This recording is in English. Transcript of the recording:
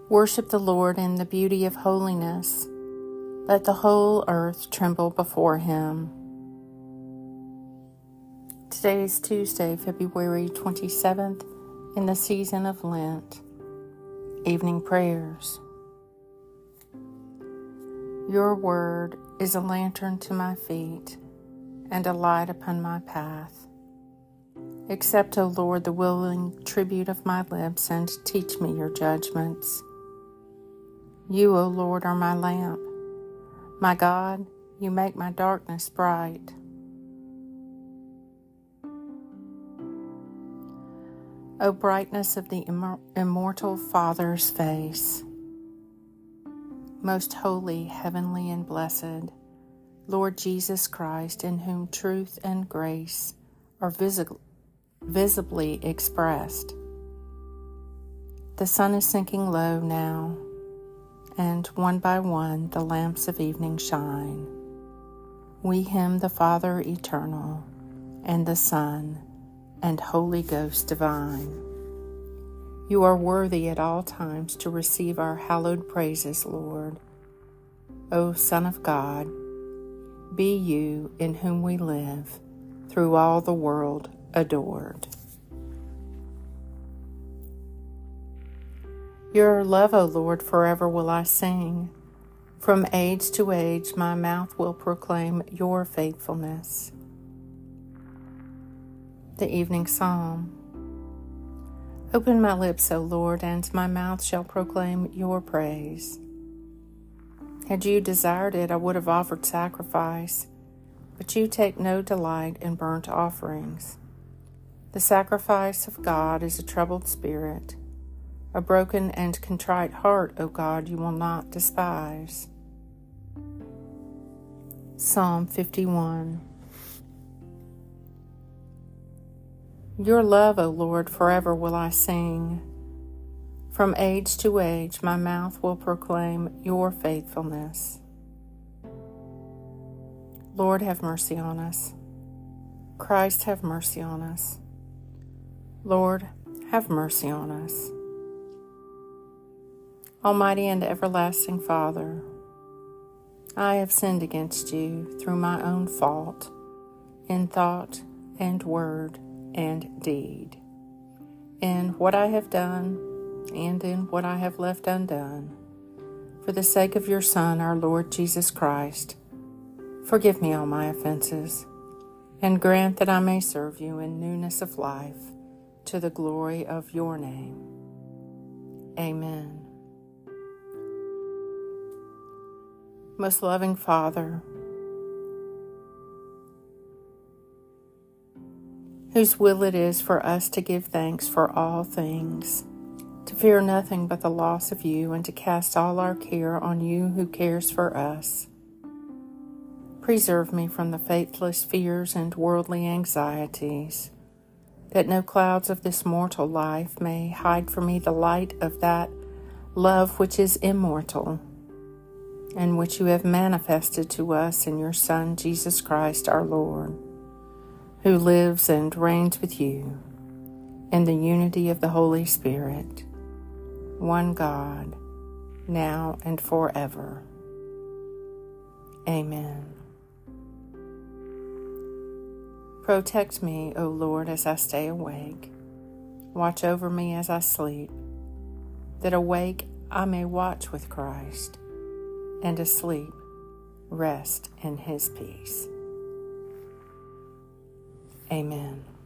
Worship the Lord in the beauty of holiness. Let the whole earth tremble before Him. Today is Tuesday, February 27th, in the season of Lent. Evening prayers. Your word is a lantern to my feet and a light upon my path. Accept, O Lord, the willing tribute of my lips and teach me your judgments. You, O Lord, are my lamp. My God, you make my darkness bright. O brightness of the immortal Father's face, most holy, heavenly, and blessed, Lord Jesus Christ, in whom truth and grace are visibly expressed. The sun is sinking low now, and one by one the lamps of evening shine. We hymn the Father eternal, and the Son, and Holy Ghost divine. You are worthy at all times to receive our hallowed praises, Lord. O Son of God, be you in whom we live, through all the world adored. Your love, O Lord, forever will I sing. From age to age my mouth will proclaim your faithfulness. The Evening Psalm. Open my lips, O Lord, and my mouth shall proclaim your praise. Had you desired it, I would have offered sacrifice, but you take no delight in burnt offerings. The sacrifice of God is a troubled spirit. A broken and contrite heart, O God, you will not despise. Psalm 51. Your love, O Lord, forever will I sing. From age to age my mouth will proclaim your faithfulness. Lord, have mercy on us. Christ, have mercy on us. Lord, have mercy on us. Almighty and everlasting Father, I have sinned against you through my own fault, in thought and word and deed, in what I have done and in what I have left undone. For the sake of your Son, our Lord Jesus Christ, forgive me all my offenses, and grant that I may serve you in newness of life, to the glory of your name. Amen. Most loving Father, whose will it is for us to give thanks for all things, to fear nothing but the loss of you, and to cast all our care on you who cares for us. Preserve me from the faithless fears and worldly anxieties, that no clouds of this mortal life may hide from me the light of that love which is immortal, and which you have manifested to us in your Son, Jesus Christ our Lord, who lives and reigns with you in the unity of the Holy Spirit, one God, now and forever. Amen. Protect me, O Lord, as I stay awake. Watch over me as I sleep, that awake I may watch with Christ, and asleep rest in his peace. Amen.